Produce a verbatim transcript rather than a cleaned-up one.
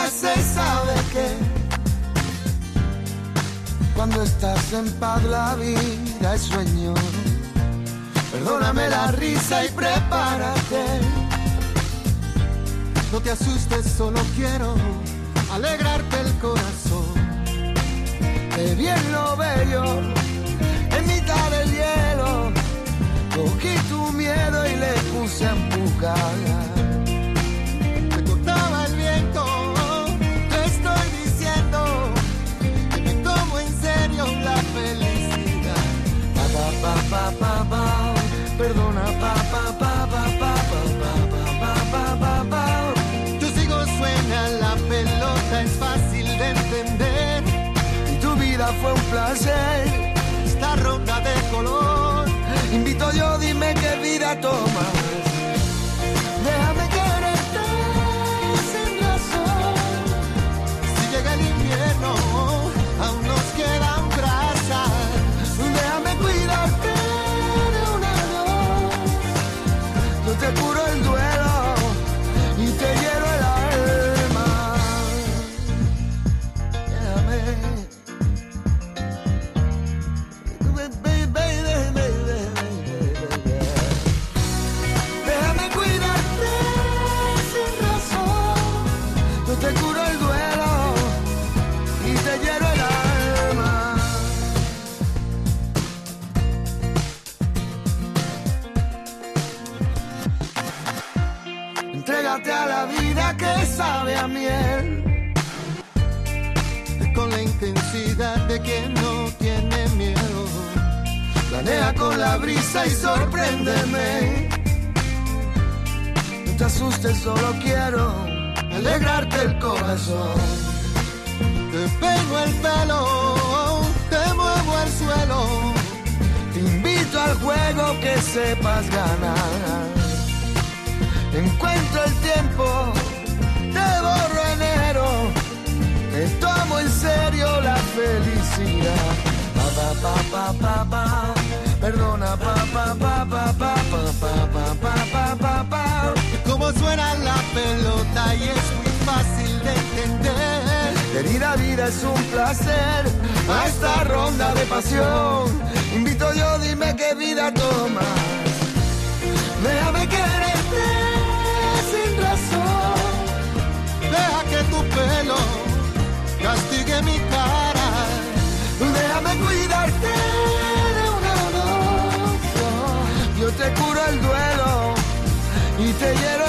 se sabe que cuando estás en paz la vida es sueño. Perdóname la risa y prepárate. No te asustes, solo quiero alegrarte el corazón. Qué bien lo bello en mitad del hielo. Cogí tu miedo y le puse a empujar. Te cortaba el viento, te estoy diciendo que me tomo en serio la felicidad. Pa pa pa pa pa pa, perdona pa pa pa pa pa pa pa pa pa pa. Yo sigo, suena la pelota, es fácil de entender. Y tu vida fue un placer, esta ronda de color. Invito yo, dime qué vida tomas. Déjame quererte sin razón. Si llega el invierno, aún nos quedan brasas. Déjame cuidarte de una voz. Yo te curo el duelo y te hiero el alma. Déjame. Te curo el duelo y te hiero el alma. Entrégate a la vida que sabe a miel, con la intensidad de quien no tiene miedo. Planea con la brisa y sorpréndeme. No te asustes, solo quiero alegrarte el corazón. Te peino el pelo, te muevo el suelo. Te invito al juego que sepas ganar. Encuentro el tiempo, te borro enero. Te tomo en serio la felicidad. Pa pa pa pa pa pa, perdona pa pa pa pa pa pa pa pa pa pa pa. Cómo suena la pelota y es muy fácil de entender. Querida vida, es un placer a esta ronda de pasión. Invito yo, dime qué vida tomas. Déjame quererte sin razón. Deja que tu pelo castigue mi cara. Déjame cuidarte de una voz. Yo te curo el duelo y te hiero